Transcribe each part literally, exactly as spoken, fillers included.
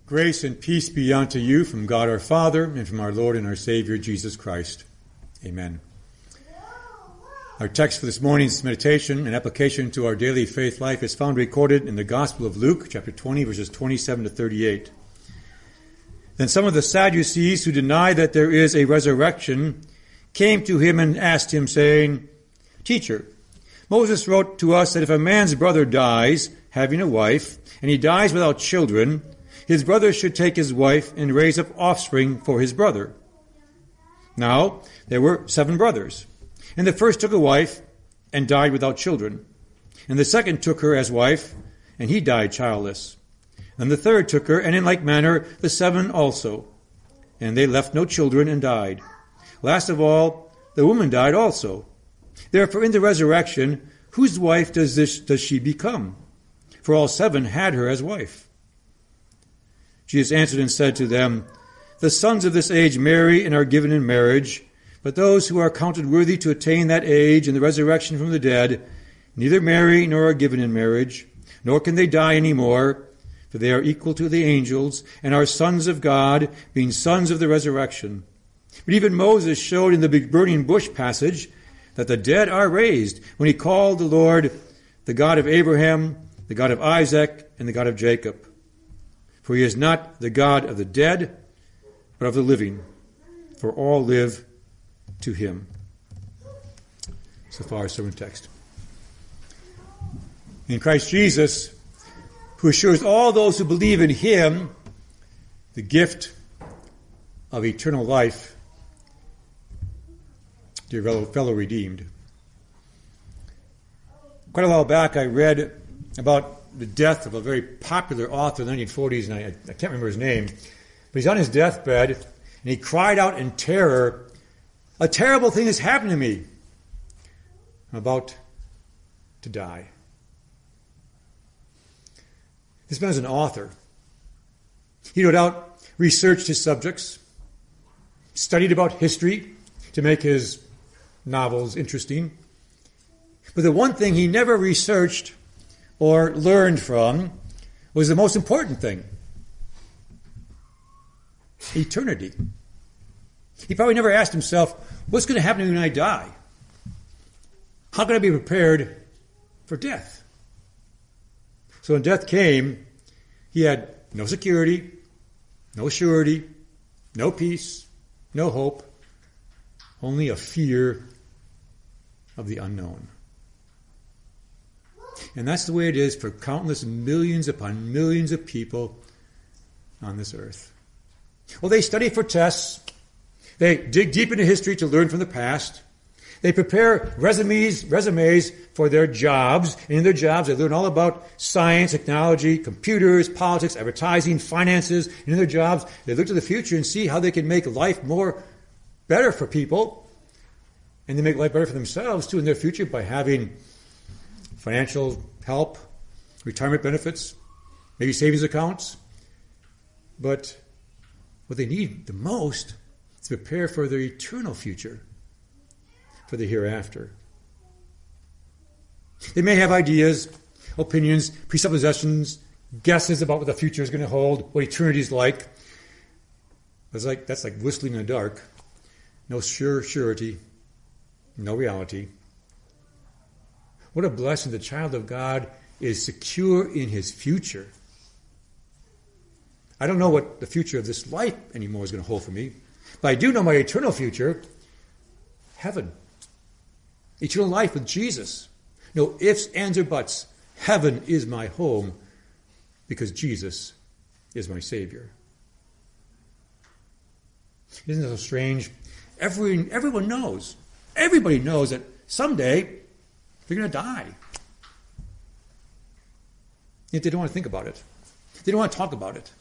Grace and peace be unto you from God our Father and from our Lord and our Savior Jesus Christ. Amen. Our text for this morning's meditation and application to our daily faith life is found recorded in the Gospel of Luke, chapter twenty, verses twenty-seven to thirty-eight. Then some of the Sadducees who deny that there is a resurrection came to him and asked him, saying, Teacher, Moses wrote to us that if a man's brother dies, having a wife, and he dies without children, his brother should take his wife and raise up offspring for his brother. Now, there were seven brothers, and the first took a wife and died without children. And the second took her as wife, and he died childless. And the third took her, and in like manner the seven also. And they left no children and died. Last of all, the woman died also. Therefore, in the resurrection, whose wife does this does she become? For all seven had her as wife. Jesus answered and said to them, The sons of this age marry and are given in marriage, but those who are counted worthy to attain that age and the resurrection from the dead neither marry nor are given in marriage, nor can they die any more, for they are equal to the angels and are sons of God, being sons of the resurrection. But even Moses showed in the big burning bush passage that the dead are raised when he called the Lord the God of Abraham, the God of Isaac, and the God of Jacob. For he is not the God of the dead, but of the living, for all live to him. So far, sermon text. In Christ Jesus, who assures all those who believe in him the gift of eternal life, dear fellow, fellow redeemed. Quite a while back, I read about the death of a very popular author in the nineteen forties, and I, I can't remember his name, but he's on his deathbed, and he cried out in terror, a terrible thing has happened to me. I'm about to die. This man is an author. He no doubt researched his subjects, studied about history to make his novels interesting. But the one thing he never researched or learned from was the most important thing. Eternity. He probably never asked himself, what's going to happen to me when I die? How can I be prepared for death? So when death came, he had no security, no surety, no peace, no hope, only a fear of the unknown. And that's the way it is for countless millions upon millions of people on this earth. Well, they study for tests. They dig deep into history to learn from the past. They prepare resumes, resumes for their jobs. And in their jobs, they learn all about science, technology, computers, politics, advertising, finances. And in their jobs, they look to the future and see how they can make life more better for people. And they make life better for themselves, too, in their future by having financial help, retirement benefits, maybe savings accounts. But what they need the most is to prepare for their eternal future, for the hereafter. They may have ideas, opinions, presuppositions, guesses about what the future is going to hold, what eternity is like. It's like that's like whistling in the dark. No sure surety, no reality. What a blessing. The child of God is secure in his future. I don't know what the future of this life anymore is going to hold for me, but I do know my eternal future, heaven. Eternal life with Jesus. No ifs, ands, or buts. Heaven is my home because Jesus is my Savior. Isn't that so strange? Every, everyone knows. Everybody knows that someday they're going to die. Yet they don't want to think about it. They don't want to talk about it.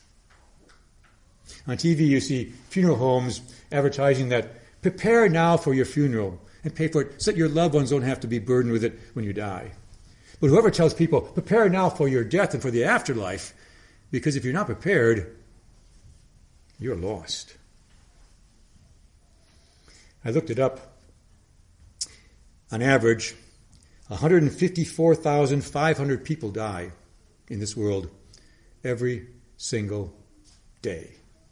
On T V, you see funeral homes advertising that prepare now for your funeral and pay for it so that your loved ones don't have to be burdened with it when you die. But whoever tells people, prepare now for your death and for the afterlife, because if you're not prepared, you're lost. I looked it up. On average, one hundred fifty-four thousand five hundred people die in this world every single day.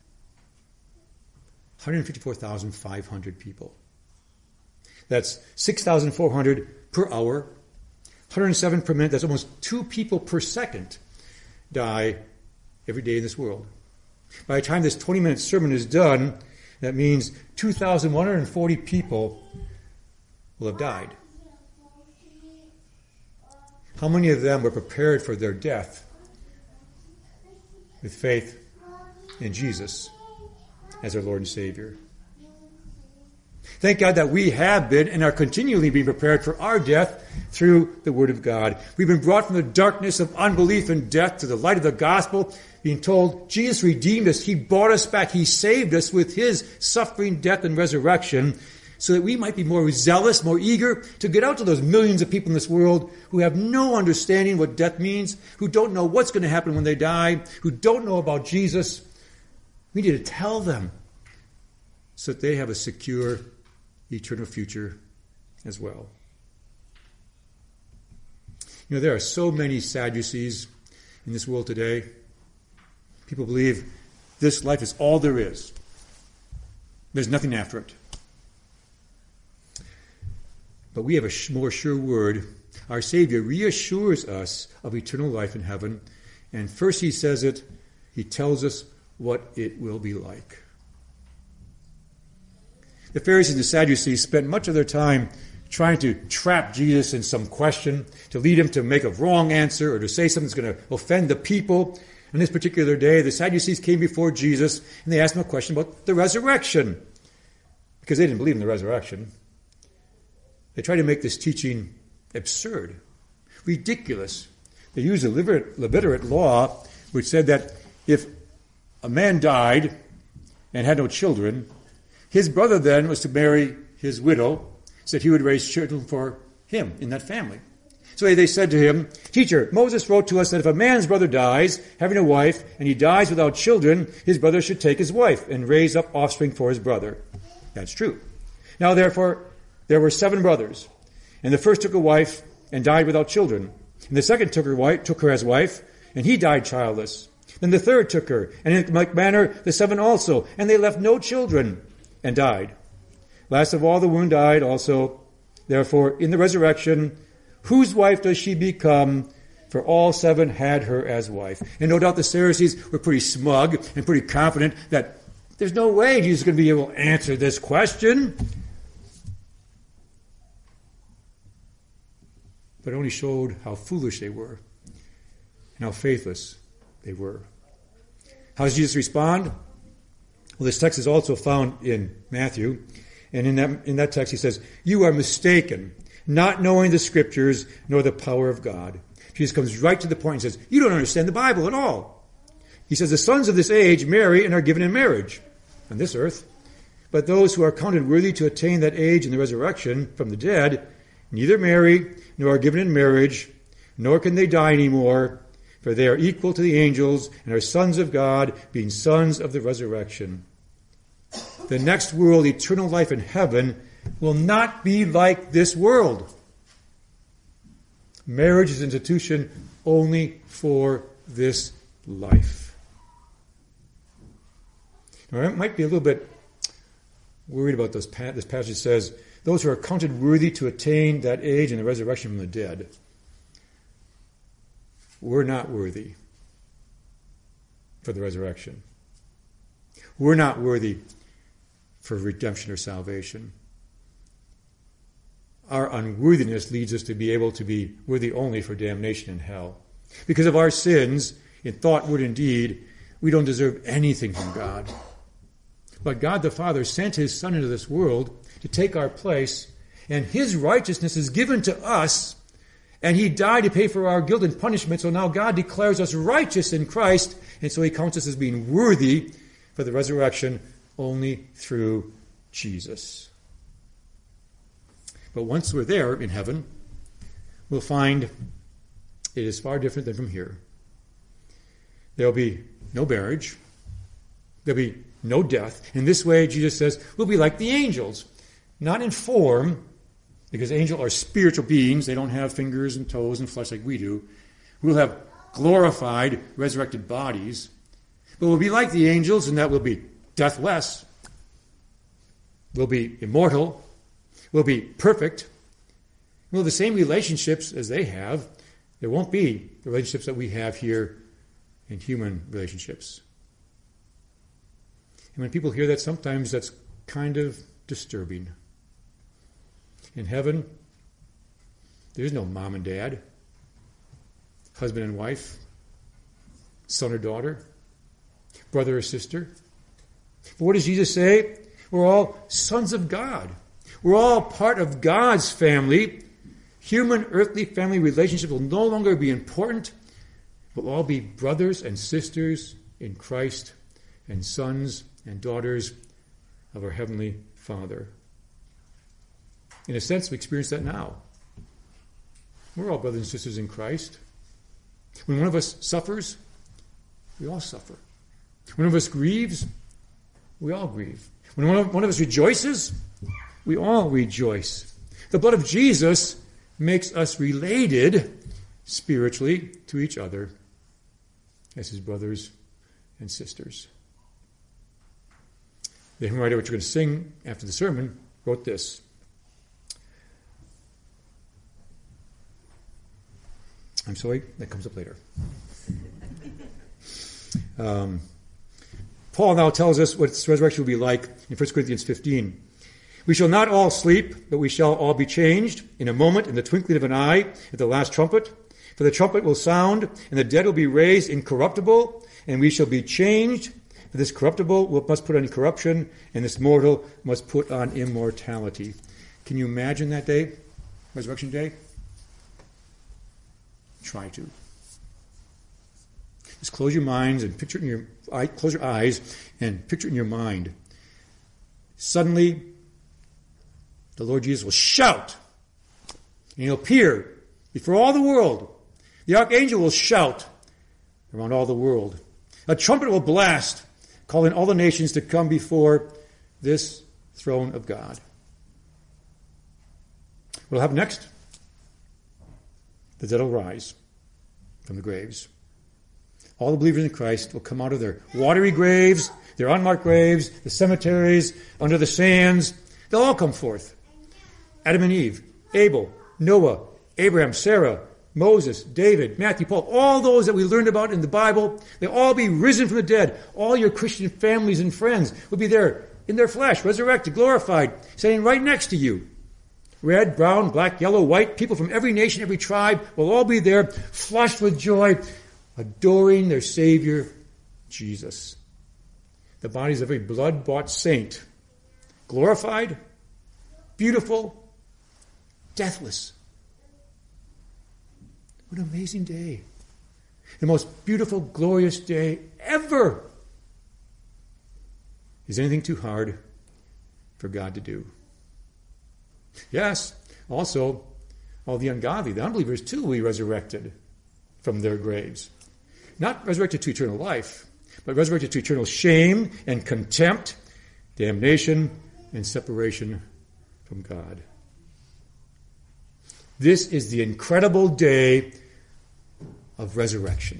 one hundred fifty-four thousand five hundred people. That's six thousand four hundred per hour, one hundred seven per minute. That's almost two people per second die every day in this world. By the time this twenty-minute sermon is done, that means two thousand one hundred forty people will have died. How many of them were prepared for their death with faith in Jesus as our Lord and Savior? Thank God that we have been and are continually being prepared for our death through the Word of God. We've been brought from the darkness of unbelief and death to the light of the gospel, being told Jesus redeemed us. He bought us back. He saved us with His suffering, death, and resurrection, so that we might be more zealous, more eager to get out to those millions of people in this world who have no understanding what death means, who don't know what's going to happen when they die, who don't know about Jesus. We need to tell them so that they have a secure, eternal future as well. You know, there are so many Sadducees in this world today. People believe this life is all there is. There's nothing after it. But we have a more sure word. Our Savior reassures us of eternal life in heaven. And first He says it, He tells us what it will be like. The Pharisees and the Sadducees spent much of their time trying to trap Jesus in some question, to lead Him to make a wrong answer or to say something that's going to offend the people. On this particular day, the Sadducees came before Jesus and they asked Him a question about the resurrection, because they didn't believe in the resurrection. They tried to make this teaching absurd, ridiculous. They used a Levirate law which said that if a man died and had no children, his brother then was to marry his widow so that he would raise children for him in that family. So they said to him, "Teacher, Moses wrote to us that if a man's brother dies, having a wife, and he dies without children, his brother should take his wife and raise up offspring for his brother." That's true. Now, therefore, there were seven brothers, and the first took a wife and died without children. And the second took her wife, took her as wife, and he died childless. Then the third took her, and in like manner the seven also, and they left no children, and died. Last of all, the woman died also. Therefore, in the resurrection, whose wife does she become? For all seven had her as wife. And no doubt the Pharisees were pretty smug and pretty confident that there's no way Jesus is going to be able to answer this question. But it only showed how foolish they were and how faithless they were. How does Jesus respond? Well, this text is also found in Matthew. And in that, in that text he says, "You are mistaken, not knowing the Scriptures nor the power of God." Jesus comes right to the point and says, you don't understand the Bible at all. He says, the sons of this age marry and are given in marriage on this earth. But those who are counted worthy to attain that age in the resurrection from the dead neither marry nor are given in marriage, nor can they die anymore, for they are equal to the angels and are sons of God, being sons of the resurrection. The next world, eternal life in heaven, will not be like this world. Marriage is an institution only for this life. Now, I might be a little bit worried about this. This passage says, those who are counted worthy to attain that age and the resurrection from the dead. We're not worthy for the resurrection. We're not worthy for redemption or salvation. Our unworthiness leads us to be able to be worthy only for damnation in hell. Because of our sins, in thought, word, and deed, we don't deserve anything from God. But God the Father sent His Son into this world to take our place, and His righteousness is given to us, and He died to pay for our guilt and punishment, so now God declares us righteous in Christ, and so He counts us as being worthy for the resurrection only through Jesus. But once we're there in heaven, we'll find it is far different than from here. There'll be no marriage. There'll be no death. In this way, Jesus says, we'll be like the angels. Not in form, because angels are spiritual beings. They don't have fingers and toes and flesh like we do. We'll have glorified, resurrected bodies. But we'll be like the angels in that we'll be deathless. We'll be immortal. We'll be perfect. We'll have the same relationships as they have. There won't be the relationships that we have here in human relationships. And when people hear that, sometimes that's kind of disturbing. In heaven, there's no mom and dad, husband and wife, son or daughter, brother or sister. But what does Jesus say? We're all sons of God. We're all part of God's family. Human, earthly family relationships will no longer be important. We'll all be brothers and sisters in Christ and sons and daughters of our Heavenly Father. In a sense, we experience that now. We're all brothers and sisters in Christ. When one of us suffers, we all suffer. When one of us grieves, we all grieve. When one of, one of us rejoices, we all rejoice. The blood of Jesus makes us related spiritually to each other as his brothers and sisters. The hymn writer, which we're going to sing after the sermon, wrote this. I'm sorry, that comes up later. Um, Paul now tells us what the resurrection will be like in First Corinthians fifteen. We shall not all sleep, but we shall all be changed in a moment, in the twinkling of an eye, at the last trumpet. For the trumpet will sound, and the dead will be raised incorruptible, and we shall be changed. For this corruptible will, must put on corruption, and this mortal must put on immortality. Can you imagine that day? Resurrection day? Try to. Just close your minds and picture it in your eye, close your eyes and picture it in your mind. Suddenly, the Lord Jesus will shout, and he'll appear before all the world. The archangel will shout around all the world. A trumpet will blast, calling all the nations to come before this throne of God. What will happen next? The dead will rise from the graves. All the believers in Christ will come out of their watery graves, their unmarked graves, the cemeteries, under the sands. They'll all come forth. Adam and Eve, Abel, Noah, Abraham, Sarah, Moses, David, Matthew, Paul, all those that we learned about in the Bible, they'll all be risen from the dead. All your Christian families and friends will be there in their flesh, resurrected, glorified, standing right next to you. Red, brown, black, yellow, white, people from every nation, every tribe will all be there, flushed with joy, adoring their Savior, Jesus. The bodies of every blood-bought saint, glorified, beautiful, deathless. What an amazing day. The most beautiful, glorious day ever. Is anything too hard for God to do? Yes, also, all the ungodly, the unbelievers too, will be resurrected from their graves. Not resurrected to eternal life, but resurrected to eternal shame and contempt, damnation and separation from God. This is the incredible day of resurrection.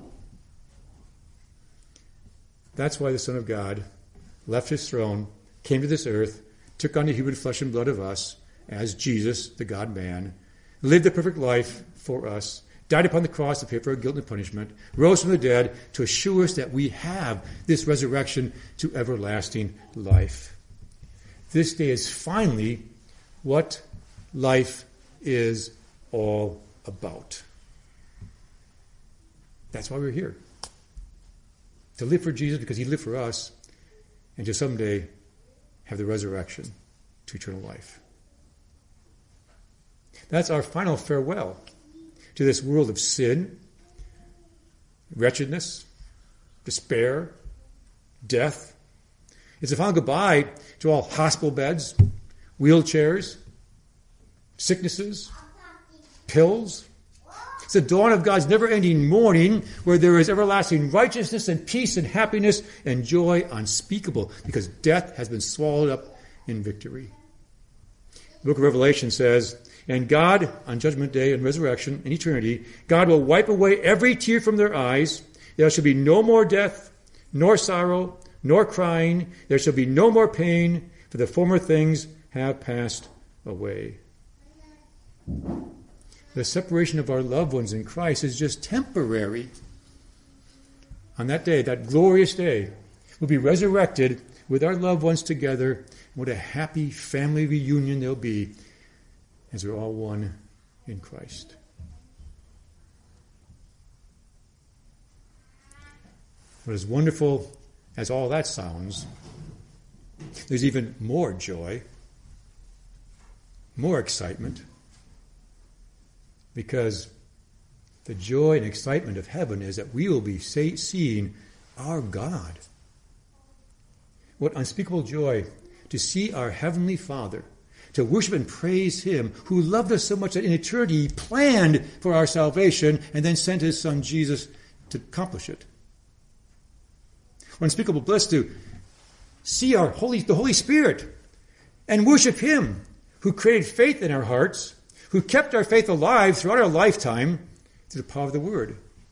That's why the Son of God left his throne, came to this earth, took on the human flesh and blood of us as Jesus, the God-man, lived the perfect life for us, died upon the cross to pay for our guilt and punishment, rose from the dead to assure us that we have this resurrection to everlasting life. This day is finally what life is all about. That's why we're here. To live for Jesus because he lived for us, and to someday have the resurrection to eternal life. That's our final farewell to this world of sin, wretchedness, despair, death. It's a final goodbye to all hospital beds, wheelchairs, sicknesses, pills. It's the dawn of God's never-ending morning where there is everlasting righteousness and peace and happiness and joy unspeakable because death has been swallowed up in victory. The book of Revelation says, and God, on Judgment Day and resurrection and eternity, God will wipe away every tear from their eyes. There shall be no more death, nor sorrow, nor crying. There shall be no more pain, for the former things have passed away. The separation of our loved ones in Christ is just temporary. On that day, that glorious day, we'll be resurrected with our loved ones together. What a happy family reunion there'll be as we're all one in Christ. But as wonderful as all that sounds, there's even more joy, more excitement, because the joy and excitement of heaven is that we will be seeing our God. What unspeakable joy to see our Heavenly Father, to worship and praise Him who loved us so much that in eternity He planned for our salvation and then sent His Son Jesus to accomplish it. What unspeakable bliss to see our Holy, the Holy Spirit and worship Him who created faith in our hearts, who kept our faith alive throughout our lifetime through the power of the Word.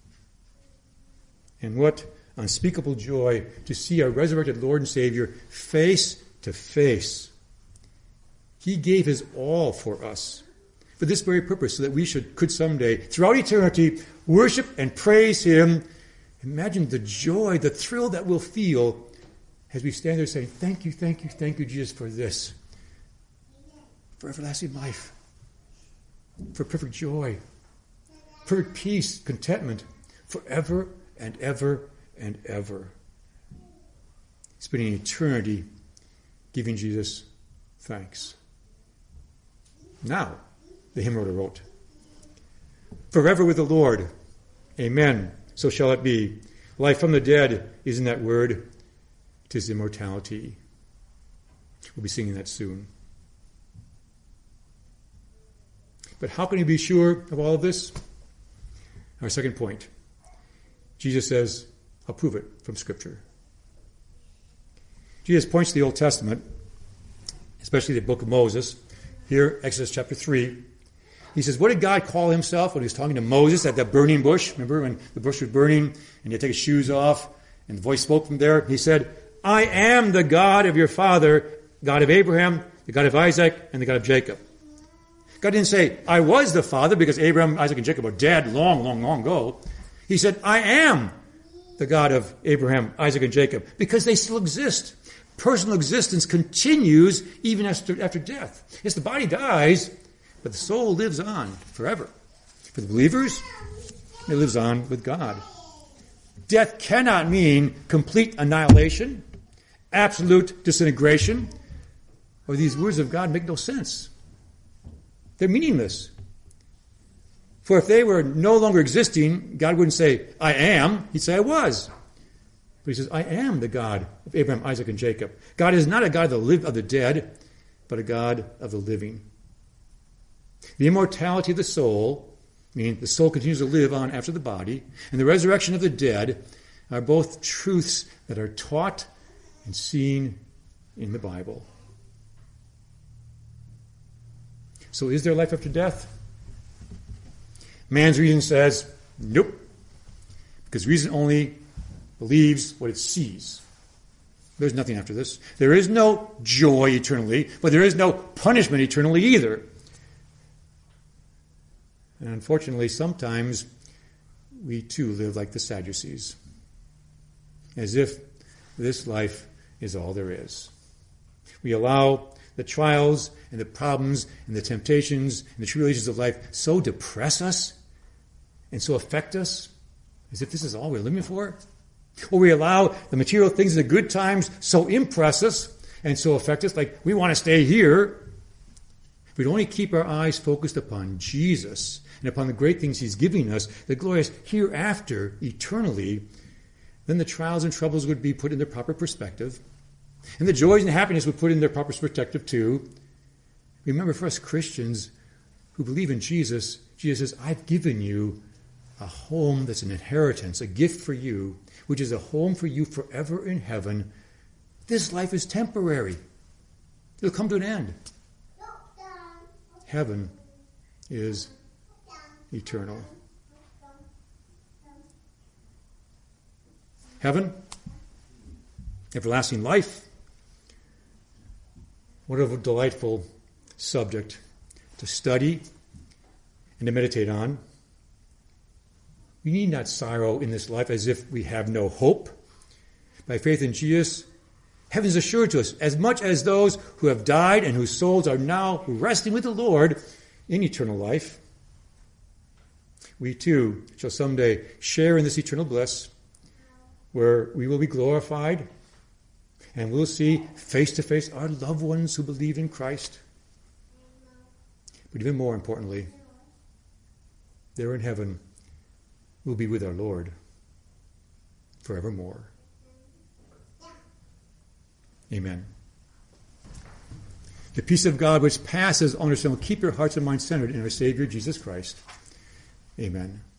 And what unspeakable joy to see our resurrected Lord and Savior face to face. He gave His all for us for this very purpose, so that we should could someday, throughout eternity, worship and praise Him. Imagine the joy, the thrill that we'll feel as we stand there saying, thank you, thank you, thank you, Jesus, for this. For everlasting life. For perfect joy. Perfect peace, contentment. Forever and ever and ever. Spending eternity giving Jesus thanks. Now, the hymn writer wrote, forever with the Lord. Amen. So shall it be. Life from the dead is in that word. 'Tis immortality. We'll be singing that soon. But how can you be sure of all of this? Our second point. Jesus says, I'll prove it from Scripture. Jesus points to the Old Testament, especially the book of Moses. Here, Exodus chapter three. He says, what did God call Himself when He was talking to Moses at that burning bush? Remember when the bush was burning and he had to take his shoes off and the voice spoke from there? He said, I am the God of your father, God of Abraham, the God of Isaac, and the God of Jacob. God didn't say, I was the father, because Abraham, Isaac, and Jacob are dead long, long, long ago. He said, I am the God of Abraham, Isaac, and Jacob, because they still exist. Personal existence continues even after, after death. Yes, the body dies, but the soul lives on forever. For the believers, it lives on with God. Death cannot mean complete annihilation, absolute disintegration, or these words of God make no sense. They're meaningless. For if they were no longer existing, God wouldn't say, I am. He'd say, I was. But He says, I am the God of Abraham, Isaac, and Jacob. God is not a God of the, live, of the dead, but a God of the living. The immortality of the soul, meaning the soul continues to live on after the body, and the resurrection of the dead are both truths that are taught and seen in the Bible. So is there life after death? Man's reason says, nope. Because reason only believes what it sees. There's nothing after this. There is no joy eternally, but there is no punishment eternally either. And unfortunately, sometimes we too live like the Sadducees, as if this life is all there is. We allow the trials and the problems and the temptations and the tribulations of life so depress us and so affect us, as if this is all we're living for. Or we allow the material things in the good times so impress us and so affect us, like we want to stay here. If we'd only keep our eyes focused upon Jesus and upon the great things He's giving us, the glorious hereafter, eternally, then the trials and troubles would be put in their proper perspective. And the joys and happiness would put in their proper perspective too. Remember, for us Christians who believe in Jesus, Jesus says, I've given you a home that's an inheritance, a gift for you, which is a home for you forever in heaven. This life is temporary. It'll come to an end. Heaven is eternal. Heaven Everlasting life. What a delightful subject to study and to meditate on. We need not sorrow in this life as if we have no hope. By faith in Jesus, heaven is assured to us, as much as those who have died and whose souls are now resting with the Lord in eternal life. We too shall someday share in this eternal bliss, where we will be glorified and we'll see face to face our loved ones who believe in Christ. But even more importantly, there in heaven, we'll be with our Lord forevermore. Amen. The peace of God which passes understanding will keep your hearts and minds centered in our Savior Jesus Christ. Amen.